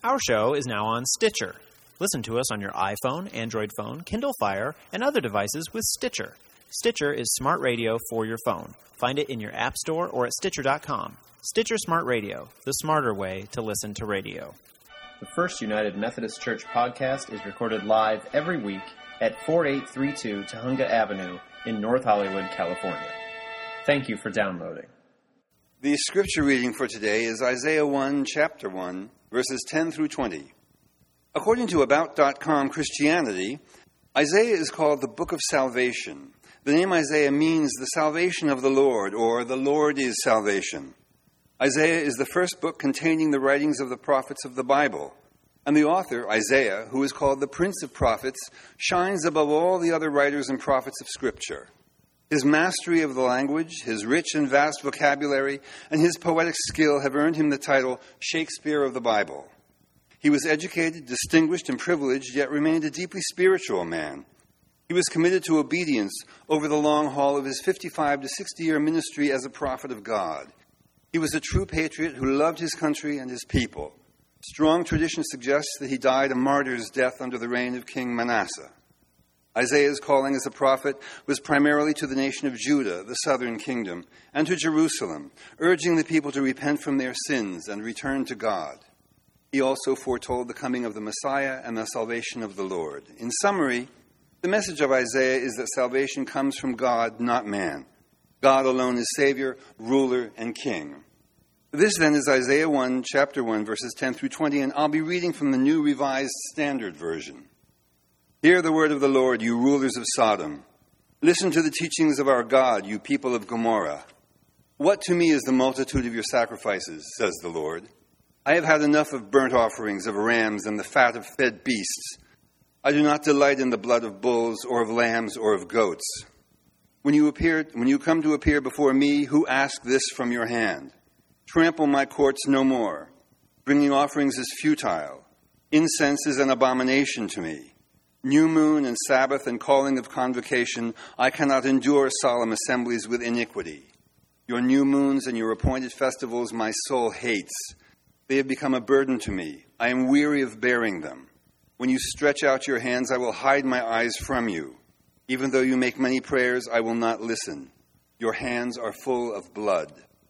Our show is now on Stitcher. Listen to us on your iPhone, Android phone, Kindle Fire, and other devices with Stitcher. Stitcher is smart radio for your phone. Find it in your app store or at Stitcher.com. Stitcher Smart Radio, the smarter way to listen to radio. The First United Methodist Church podcast is recorded live every week at 4832 Tahunga Avenue in North Hollywood, California. Thank you for downloading. The scripture reading for today is Isaiah 1, chapter 1, verses 10 through 20. According to About.com Christianity, Isaiah is called the Book of Salvation. The name Isaiah means the salvation of the Lord, or the Lord is salvation. Isaiah is the first book containing the writings of the prophets of the Bible. And the author, Isaiah, who is called the Prince of Prophets, shines above all the other writers and prophets of Scripture. His mastery of the language, his rich and vast vocabulary, and his poetic skill have earned him the title Shakespeare of the Bible. He was educated, distinguished, and privileged, yet remained a deeply spiritual man. He was committed to obedience over the long haul of his 55 to 60-year ministry as a prophet of God. He was a true patriot who loved his country and his people. Strong tradition suggests that he died a martyr's death under the reign of King Manasseh. Isaiah's calling as a prophet was primarily to the nation of Judah, the southern kingdom, and to Jerusalem, urging the people to repent from their sins and return to God. He also foretold the coming of the Messiah and the salvation of the Lord. In summary, the message of Isaiah is that salvation comes from God, not man. God alone is Savior, ruler, and King. This then is Isaiah 1, chapter 1, verses 10 through 20, and I'll be reading from the New Revised Standard Version. Hear the word of the Lord, you rulers of Sodom. Listen to the teachings of our God, you people of Gomorrah. What to me is the multitude of your sacrifices, says the Lord. I have had enough of burnt offerings of rams and the fat of fed beasts. I do not delight in the blood of bulls or of lambs or of goats. When you come to appear before me, who ask this from your hand? Trample my courts no more. Bringing offerings is futile. Incense is an abomination to me. New moon and Sabbath and calling of convocation, I cannot endure solemn assemblies with iniquity. Your new moons and your appointed festivals my soul hates. They have become a burden to me. I am weary of bearing them. When you stretch out your hands, I will hide my eyes from you. Even though you make many prayers, I will not listen. Your hands are full of blood.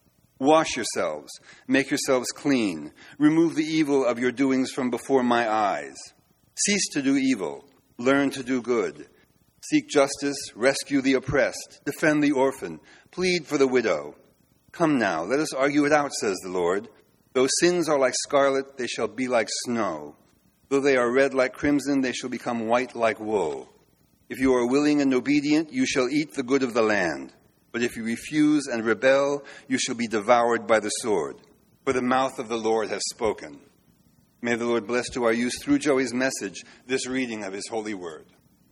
Wash yourselves. Make yourselves clean. Remove the evil of your doings from before my eyes. Cease to do evil. Learn to do good. Seek justice. Rescue the oppressed. Defend the orphan. Plead for the widow. Come now, let us argue it out, says the Lord. Though sins are like scarlet, they shall be like snow. Though they are red like crimson, they shall become white like wool. If you are willing and obedient, you shall eat the good of the land. But if you refuse and rebel, you shall be devoured by the sword. For the mouth of the Lord has spoken. May the Lord bless to our use through Joey's message this reading of his holy word.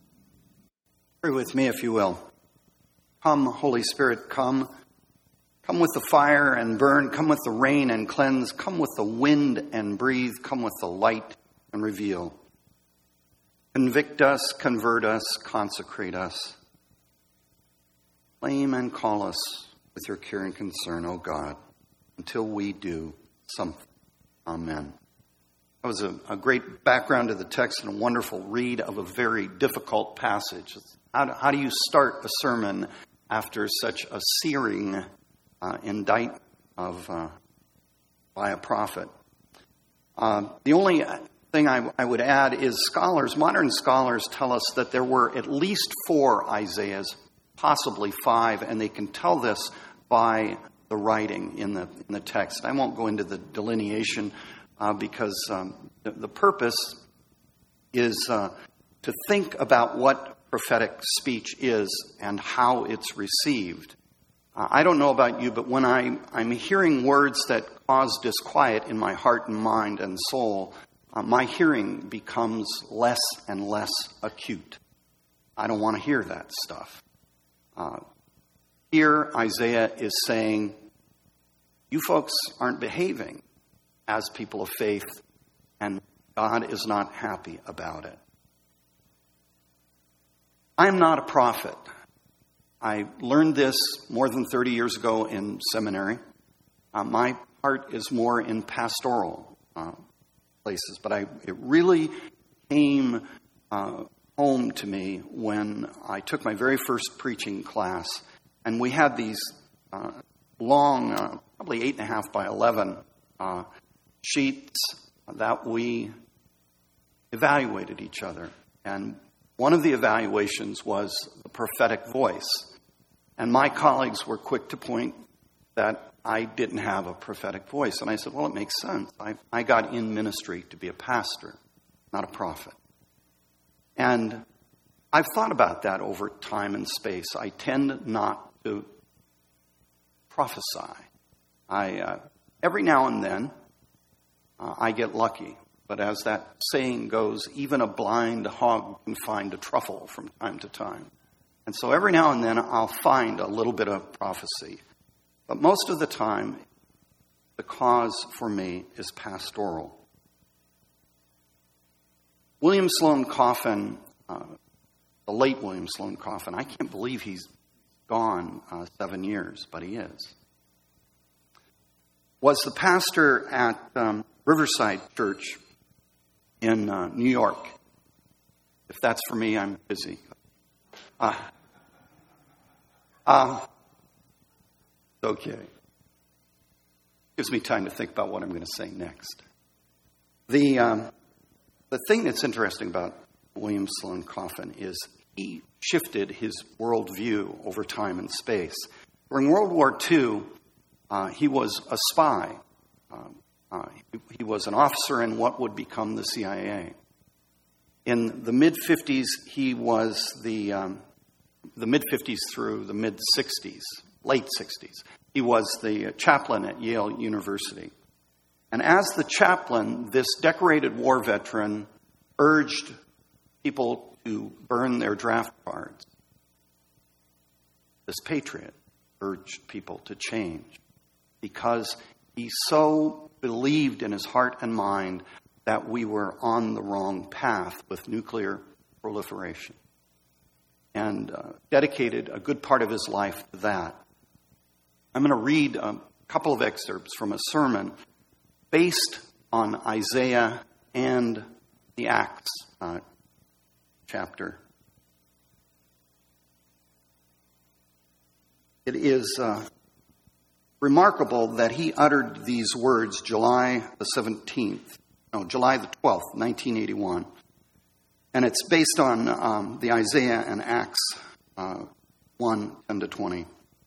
Pray with me, if you will. Come, Holy Spirit, come. Come with the fire and burn. Come with the rain and cleanse. Come with the wind and breathe. Come with the light and reveal. Convict us, convert us, consecrate us. Claim and call us with your care and concern, O God, until we do something. Amen. That was a great background to the text and a wonderful read of a very difficult passage. How do you start a sermon after such a searing indictment by a prophet? The only thing I would add is modern scholars tell us that there were at least 4 Isaiahs, possibly 5, and they can tell this by the writing in the text. I won't go into the delineation because the purpose is to think about what prophetic speech is and how it's received. I don't know about you, but when I'm hearing words that cause disquiet in my heart and mind and soul, my hearing becomes less and less acute. I don't want to hear that stuff. Here, Isaiah is saying, you folks aren't behaving as people of faith, and God is not happy about it. I am not a prophet. I learned this more than 30 years ago in seminary. My part is more in pastoral places, but it really came home to me when I took my very first preaching class, and we had these long, probably 8.5 by 11 sheets that we evaluated each other. And one of the evaluations was the prophetic voice. And my colleagues were quick to point that I didn't have a prophetic voice. And I said, well, it makes sense. I got in ministry to be a pastor, not a prophet. And I've thought about that over time and space. I tend not to prophesy. Every now and then, I get lucky. But as that saying goes, even a blind hog can find a truffle from time to time. And so every now and then I'll find a little bit of prophecy. But most of the time, the cause for me is pastoral. William Sloane Coffin, the late William Sloane Coffin, I can't believe he's gone 7 years, but he is, was the pastor at Riverside Church in New York. If that's for me, I'm busy. Okay. Gives me time to think about what I'm going to say next. The thing that's interesting about William Sloane Coffin is he shifted his worldview over time and space. During World War II, he was a spy. He was an officer in what would become the CIA. In the mid-50s, he was the mid-50s through the mid-60s, late 60s. He was the chaplain at Yale University. And as the chaplain, this decorated war veteran urged people to burn their draft cards. This patriot urged people to change because he so believed in his heart and mind that we were on the wrong path with nuclear proliferation, and dedicated a good part of his life to that. I'm going to read a couple of excerpts from a sermon based on Isaiah and the Acts chapter. It is remarkable that he uttered these words July the 12th, 1981. And it's based on the Isaiah and Acts 1:10-20.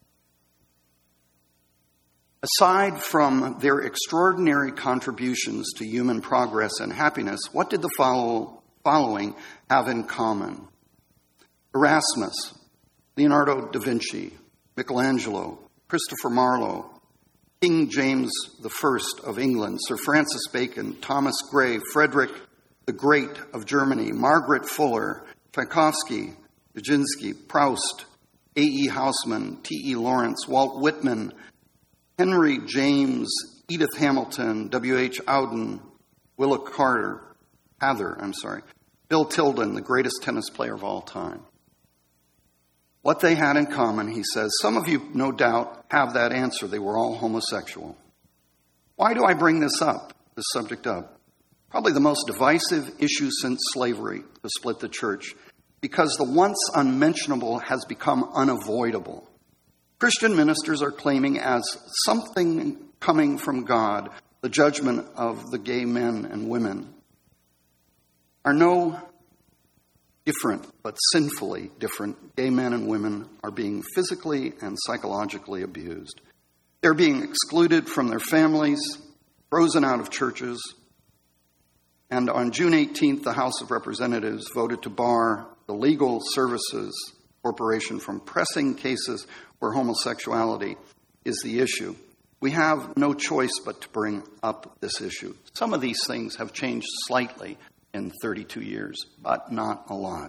Aside from their extraordinary contributions to human progress and happiness, what did the following have in common? Erasmus, Leonardo da Vinci, Michelangelo, Christopher Marlowe, King James I of England, Sir Francis Bacon, Thomas Gray, Frederick the Great of Germany, Margaret Fuller, Tchaikovsky, Nijinsky, Proust, A.E. Housman, T.E. Lawrence, Walt Whitman, Henry James, Edith Hamilton, W.H. Auden, Willa Cather, Bill Tilden, the greatest tennis player of all time. What they had in common, he says, some of you, no doubt, have that answer. They were all homosexual. Why do I bring this subject up? Probably the most divisive issue since slavery to split the church, because the once unmentionable has become unavoidable. Christian ministers are claiming as something coming from God, the judgment of the gay men and women are no different, but sinfully different. Gay men and women are being physically and psychologically abused. They're being excluded from their families, frozen out of churches. And on June 18th, the House of Representatives voted to bar the Legal Services Corporation from pressing cases where homosexuality is the issue. We have no choice but to bring up this issue. Some of these things have changed slightly in 32 years, but not a lot.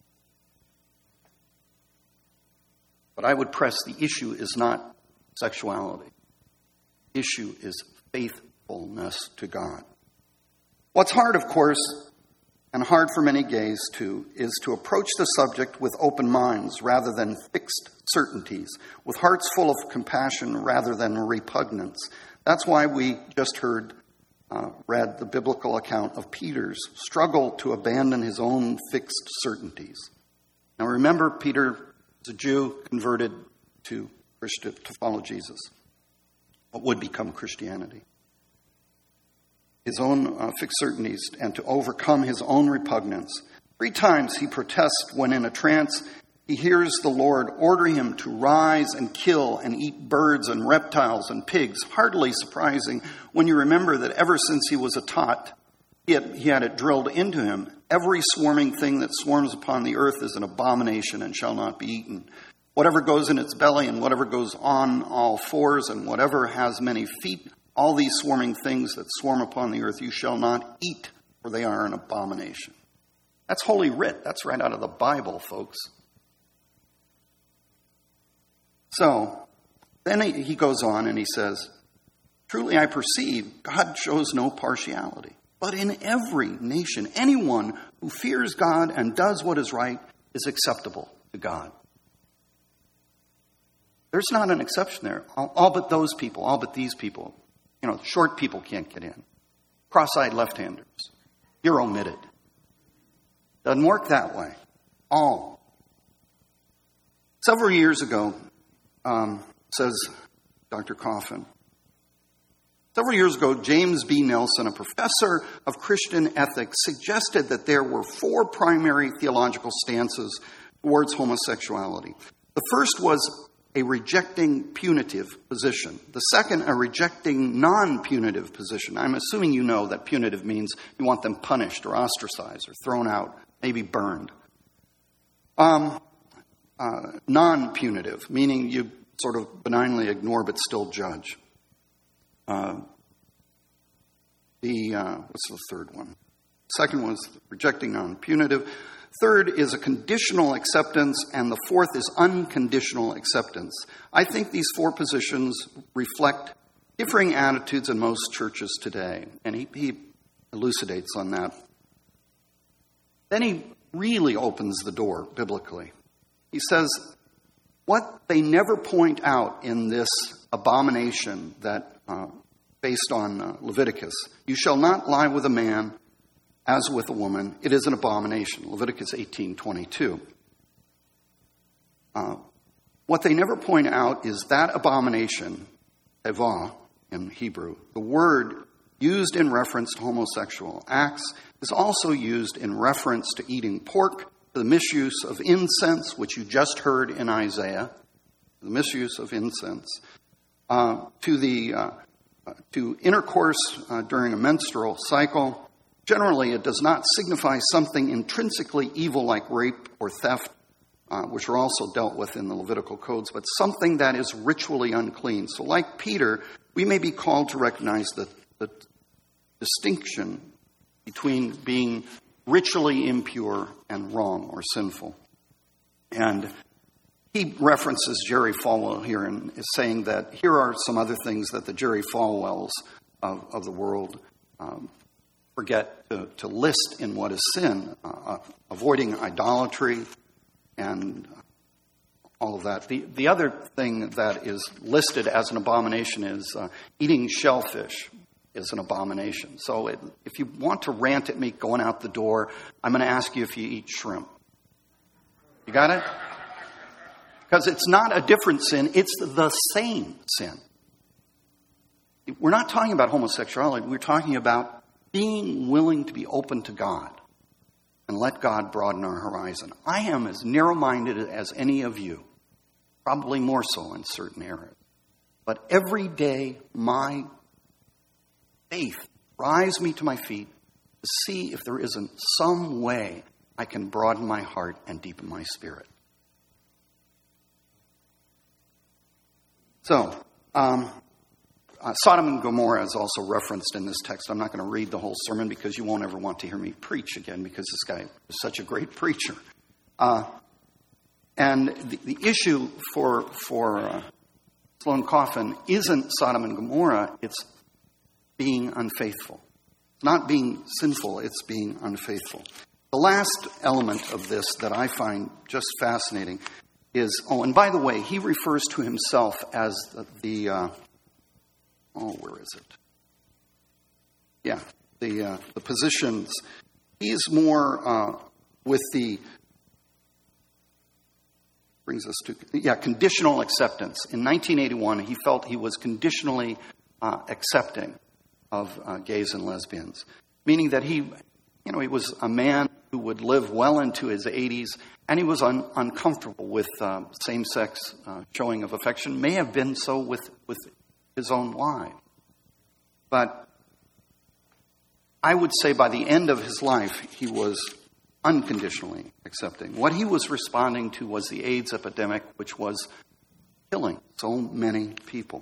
But I would press the issue is not sexuality. The issue is faithfulness to God. What's hard, of course, and hard for many gays too, is to approach the subject with open minds rather than fixed certainties, with hearts full of compassion rather than repugnance. That's why we just heard read the biblical account of Peter's struggle to abandon his own fixed certainties. Now remember, Peter is a Jew converted to follow Jesus, what would become Christianity. His own fixed certainties and to overcome his own repugnance. 3 times he protests when in a trance he hears the Lord order him to rise and kill and eat birds and reptiles and pigs. Hardly surprising when you remember that ever since he was a tot, he had it drilled into him. Every swarming thing that swarms upon the earth is an abomination and shall not be eaten. Whatever goes in its belly and whatever goes on all fours and whatever has many feet, all these swarming things that swarm upon the earth you shall not eat, for they are an abomination. That's Holy Writ. That's right out of the Bible, folks. So, then he goes on and he says, truly I perceive God shows no partiality, but in every nation, anyone who fears God and does what is right is acceptable to God. There's not an exception there. All but those people, all but these people. You know, short people can't get in. Cross-eyed left-handers. You're omitted. Doesn't work that way. All. Several years ago, says Dr. Coffin, several years ago, James B. Nelson, a professor of Christian ethics, suggested that there were 4 primary theological stances towards homosexuality. The first was a rejecting punitive position. The second, a rejecting non-punitive position. I'm assuming you know that punitive means you want them punished or ostracized or thrown out, maybe burned. Non-punitive, meaning you sort of benignly ignore but still judge. What's the third one? Second was rejecting non-punitive. Third is a conditional acceptance, and the fourth is unconditional acceptance. I think these 4 positions reflect differing attitudes in most churches today, and he elucidates on that. Then he really opens the door biblically. He says, what they never point out in this abomination that, based on Leviticus, you shall not lie with a man as with a woman. It is an abomination. Leviticus 18:22. What they never point out is that abomination, evah in Hebrew, the word used in reference to homosexual acts, is also used in reference to eating pork, to the misuse of incense, which you just heard in Isaiah, the misuse of incense, to intercourse during a menstrual cycle. Generally, it does not signify something intrinsically evil like rape or theft, which are also dealt with in the Levitical codes, but something that is ritually unclean. So like Peter, we may be called to recognize the distinction between being ritually impure and wrong or sinful. And he references Jerry Falwell here and is saying that here are some other things that the Jerry Falwells of the world forget to list in what is sin, avoiding idolatry and all of that. The other thing that is listed as an abomination is eating shellfish is an abomination. So if you want to rant at me going out the door, I'm going to ask you if you eat shrimp. You got it? Because it's not a different sin, it's the same sin. We're not talking about homosexuality, we're talking about being willing to be open to God and let God broaden our horizon. I am as narrow-minded as any of you, probably more so in certain areas. But every day, my faith drives me to my feet to see if there isn't some way I can broaden my heart and deepen my spirit. So, Sodom and Gomorrah is also referenced in this text. I'm not going to read the whole sermon because you won't ever want to hear me preach again because this guy is such a great preacher. And the issue for Sloane Coffin isn't Sodom and Gomorrah, it's being unfaithful. It's not being sinful, it's being unfaithful. The last element of this that I find just fascinating is, and by the way, he refers to himself as where is it? the positions. He's more with the, brings us to, conditional acceptance. In 1981, he felt he was conditionally accepting of gays and lesbians, meaning that he was a man who would live well into his 80s, and he was uncomfortable with same-sex showing of affection, may have been so with his own wife. But I would say by the end of his life, he was unconditionally accepting. What he was responding to was the AIDS epidemic, which was killing so many people.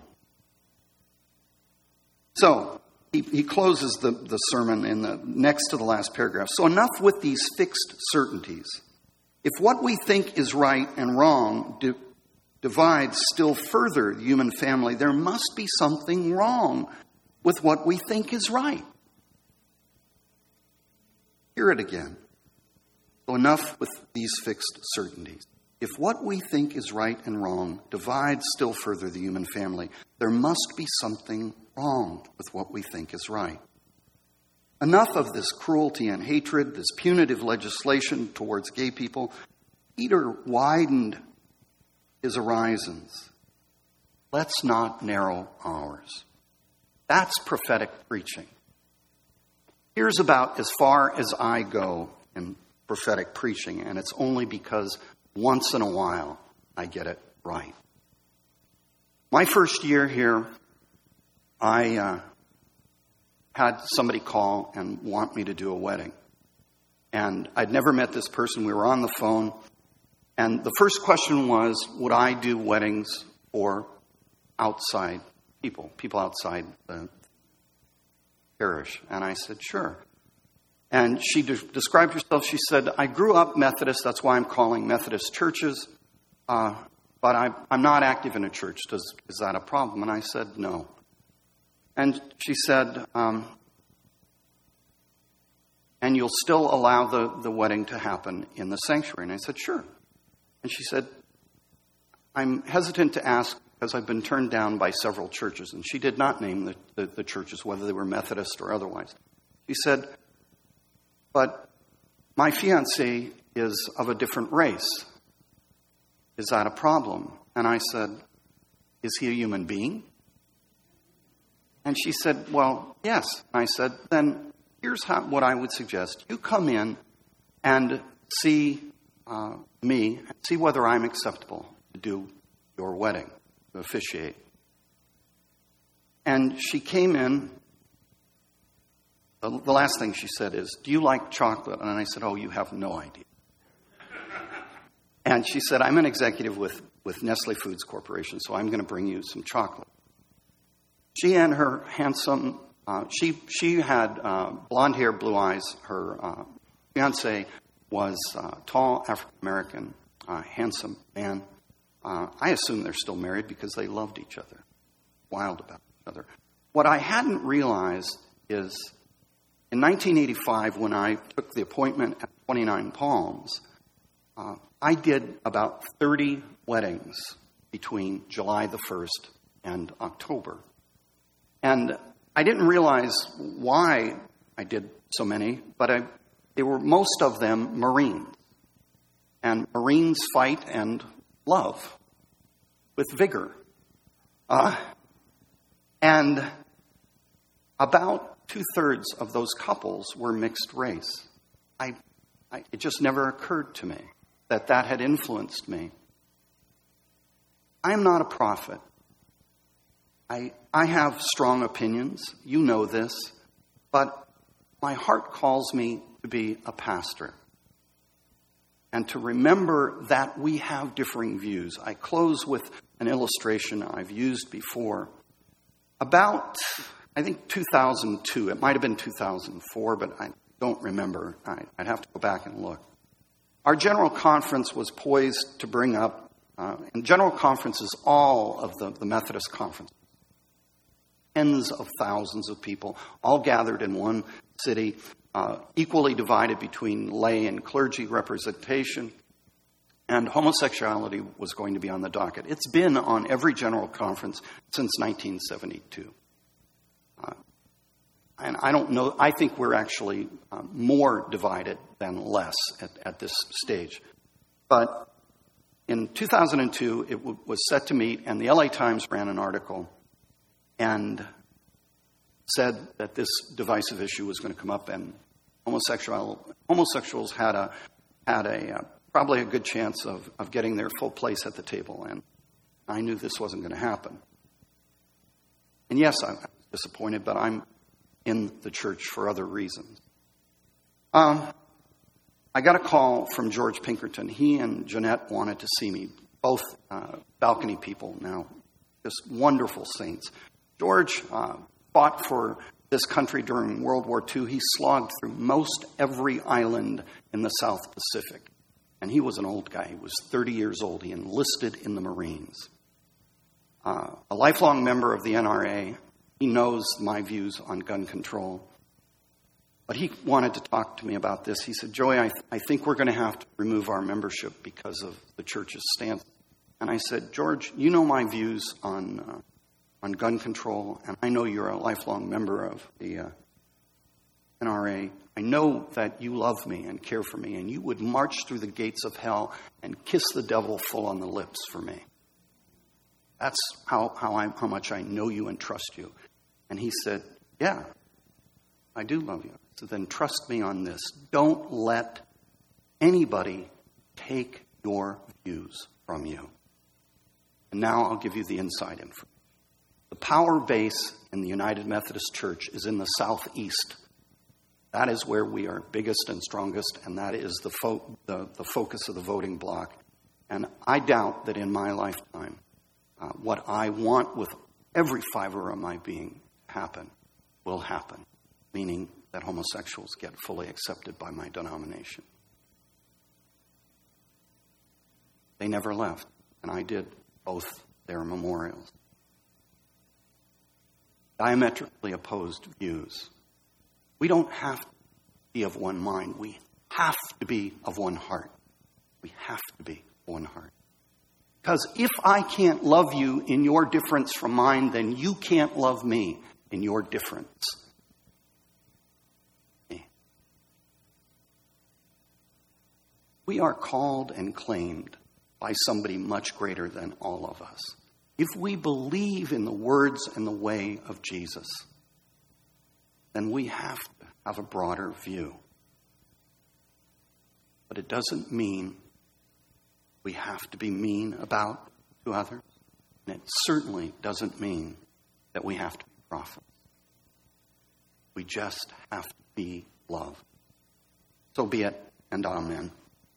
So he closes the sermon in the next to the last paragraph. So enough with these fixed certainties. If what we think is right and wrong divides still further the human family, there must be something wrong with what we think is right. Hear it again. So enough with these fixed certainties. If what we think is right and wrong divides still further the human family, there must be something wrong with what we think is right. Enough of this cruelty and hatred, this punitive legislation towards gay people. Peter widened his horizons. Let's not narrow ours. That's prophetic preaching. Here's about as far as I go in prophetic preaching, and it's only because once in a while I get it right. My first year here, I had somebody call and want me to do a wedding. And I'd never met this person. We were on the phone. And the first question was, would I do weddings for outside people outside the parish? And I said, sure. And she described herself. She said, I grew up Methodist. That's why I'm calling Methodist churches. But I'm not active in a church. Is that a problem? And I said, no. And she said, and you'll still allow the wedding to happen in the sanctuary? And I said, sure. And she said, I'm hesitant to ask because I've been turned down by several churches. And she did not name the churches, whether they were Methodist or otherwise. She said, but my fiancé is of a different race. Is that a problem? And I said, is he a human being? And she said, well, yes. I said, then here's what I would suggest. You come in and see me, and see whether I'm acceptable to do your wedding, to officiate. And she came in. The last thing she said is, do you like chocolate? And I said, oh, you have no idea. And she said, I'm an executive with Nestle Foods Corporation, so I'm going to bring you some chocolate. She and her handsome, she had blonde hair, blue eyes. Her fiancé was tall, African-American, handsome man. I assume they're still married because they loved each other, wild about each other. What I hadn't realized is in 1985, when I took the appointment at 29 Palms, I did about 30 weddings between July the 1st and October. And I didn't realize why I did so many, but they were most of them Marines. And Marines fight and love with vigor. And about 2/3 of those couples were mixed race. It just never occurred to me that had influenced me. I am not a prophet. I have strong opinions. You know this. But my heart calls me to be a pastor and to remember that we have differing views. I close with an illustration I've used before. About, I think, 2002. It might have been 2004, but I don't remember. I'd have to go back and look. Our general conference was poised to bring up, and general conference is all of the Methodist conference. Tens of thousands of people, all gathered in one city, equally divided between lay and clergy representation, and homosexuality was going to be on the docket. It's been on every general conference since 1972. And I don't know, I think we're actually more divided than less at this stage. But in 2002, it was set to meet, and the LA Times ran an article and said that this divisive issue was going to come up, and homosexuals had probably a good chance of getting their full place at the table, and I knew this wasn't going to happen. And yes, I'm disappointed, but I'm in the church for other reasons. I got a call from George Pinkerton. He and Jeanette wanted to see me, both balcony people now, just wonderful saints. George fought for this country during World War II. He slogged through most every island in the South Pacific. And he was an old guy. He was 30 years old. He enlisted in the Marines. A lifelong member of the NRA. He knows my views on gun control. But he wanted to talk to me about this. He said, Joey, I think we're going to have to remove our membership because of the church's stance. And I said, George, you know my views on gun control, and I know you're a lifelong member of the NRA. I know that you love me and care for me, and you would march through the gates of hell and kiss the devil full on the lips for me. That's how much I know you and trust you. And he said, yeah, I do love you. So then trust me on this. Don't let anybody take your views from you. And now I'll give you the inside information. The power base in the United Methodist Church is in the Southeast. That is where we are biggest and strongest, and that is the focus of the voting bloc. And I doubt that in my lifetime, what I want with every fiber of my being happen will happen, meaning that homosexuals get fully accepted by my denomination. They never left, and I did both their memorials. Diametrically opposed views. We don't have to be of one mind. We have to be of one heart. We have to be one heart. Because if I can't love you in your difference from mine, then you can't love me in your difference. We are called and claimed by somebody much greater than all of us. If we believe in the words and the way of Jesus, then we have to have a broader view. But it doesn't mean we have to be mean about to others. And it certainly doesn't mean that we have to be prophets. We just have to be love. So be it, and amen.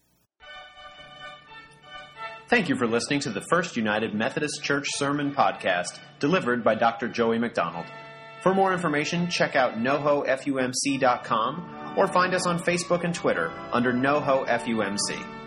Thank you for listening to the First United Methodist Church Sermon Podcast, delivered by Dr. Joey McDonald. For more information, check out nohofumc.com or find us on Facebook and Twitter under NoHoFUMC.